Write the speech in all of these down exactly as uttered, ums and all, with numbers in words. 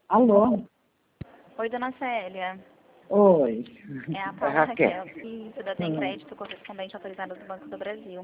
Alô? Oi, dona Célia. Oi. É a É Paula Raquel. Raquel, isso, da Tem Hum. Crédito Correspondente Autorizado do Banco do Brasil.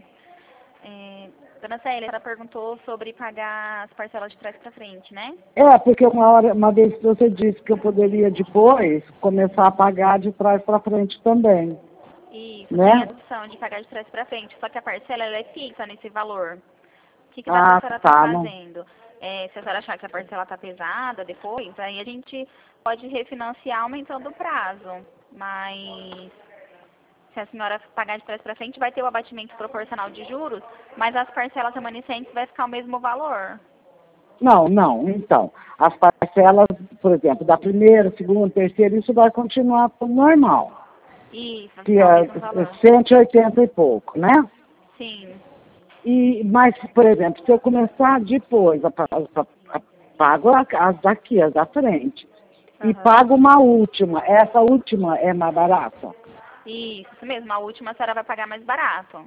É, dona Célia, ela perguntou sobre pagar as parcelas de trás para frente, né? É, porque uma hora, uma vez você disse que eu poderia depois começar a pagar de trás para frente também, Isso, tem a né? opção de pagar de trás para frente, só que a parcela ela é fixa nesse valor. O que, que dá para a Ah, senhora estar tá, não. fazendo? É, se a senhora achar que a parcela está pesada depois, aí a gente pode refinanciar aumentando o prazo. Mas se a senhora pagar de trás para frente, vai ter o abatimento proporcional de juros, mas as parcelas remanescentes vai ficar o mesmo valor. Não, não, então, as parcelas, por exemplo, da primeira, segunda, terceira, isso vai continuar como normal, Isso, vai que ficar o é mesmo é valor. cento e oitenta e pouco, né? Sim. E, mas, por exemplo, se eu começar depois, a, pa- a, a, pago a- as daqui, as da frente, e Aham. pago uma última, essa última é mais barata? Isso, isso mesmo. A última a senhora vai pagar mais barato.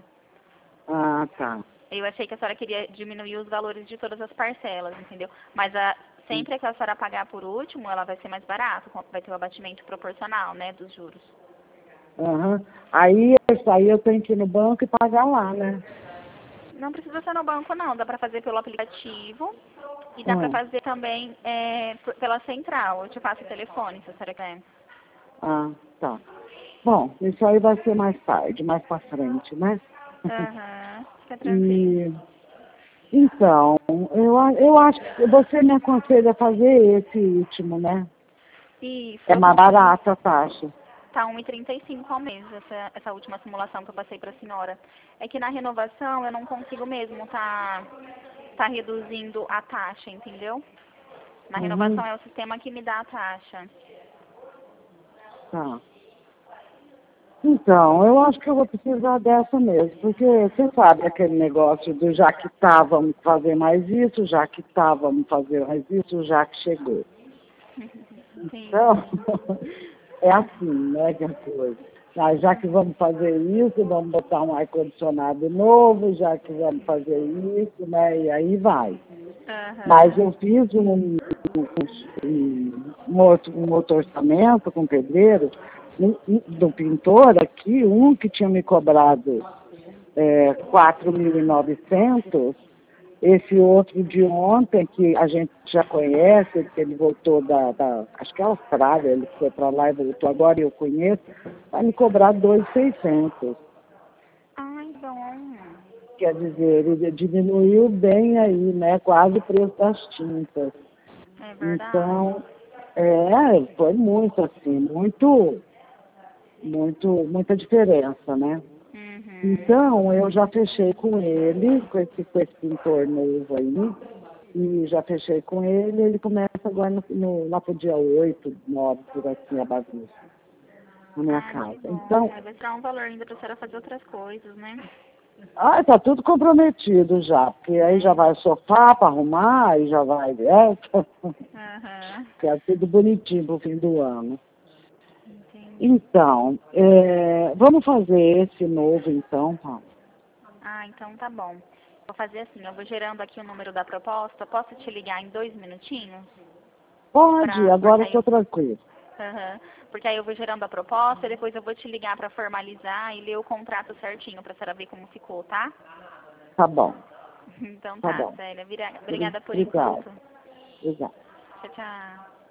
Ah, tá. Eu achei que a senhora queria diminuir os valores de todas as parcelas, entendeu? Mas a, sempre que a senhora pagar por último, ela vai ser mais barato, vai ter o abatimento proporcional, né, dos juros. Aham. Aí, isso aí eu tenho que ir no banco e pagar lá, né? Não precisa ser no banco, não. Dá pra fazer pelo aplicativo e dá pra Hum. fazer também é, por- pela central. Eu te passo o telefone, se a senhora quer. Ah, tá. Bom, isso aí vai ser mais tarde, mais pra frente, né? Aham, fica tranquilo. E, então, eu, a- eu acho que você me aconselha a fazer esse último, né? Isso, É eu mais consigo. barata a taxa. Tá um e trinta e cinco ao mês, essa, essa última simulação que eu passei pra senhora. É que na renovação eu não consigo mesmo tá, tá reduzindo a taxa, entendeu? Na Uhum, renovação é o sistema que me dá a taxa. tá. Então, eu acho que eu vou precisar dessa mesmo, porque você sabe aquele negócio do já que tá, vamos fazer mais isso, já que tá, vamos fazer mais isso, já que chegou. Sim, Então, sim. é assim, né, que é a coisa. Ah, já que vamos fazer isso, vamos botar um ar-condicionado novo, já que vamos fazer isso, né, e aí vai. Mas Aham. eu fiz um, um, um, outro, um outro orçamento com o pedreiro, um, um, do pintor aqui, um que tinha me cobrado é, quatro mil e novecentos, esse outro de ontem, que a gente já conhece, que ele voltou da, da acho que é Austrália, ele foi para lá e voltou agora, e eu conheço, vai me cobrar dois mil e seiscentos. Ai, bom. Quer dizer, ele diminuiu bem aí, né, quase o preço das tintas. É verdade. Então, é, foi muito assim, muito, muito, muita diferença, né? Uhum. Então, eu já fechei com ele, com esse, com esse pintor novo aí, e já fechei com ele, ele começa agora no, no, lá pro dia oito, nove, por assim, a bagunça, na minha Ai, que casa. bom. Então, Aí vai ficar um valor ainda pra senhora fazer outras coisas, né? ah, tá tudo comprometido já, porque aí já É. vai sofá para arrumar, aí já vai, é, Aham. fica tudo bonitinho pro fim do ano. Entendi. Então, é, vamos fazer esse novo então, Paulo. Ah, então tá bom. Vou fazer assim, eu vou gerando aqui o número da proposta. Posso te ligar em dois minutinhos? Pode, Pra, porque agora eu aí eu, estou tranquilo. aham. Porque aí eu vou gerando a proposta e depois eu vou te ligar pra formalizar e ler o contrato certinho pra senhora ver como ficou, tá? Tá bom, Então tá tá, bom. Célia. Vira- Obrigada por Obrigado, enquanto. obrigado. Tchau, tchau.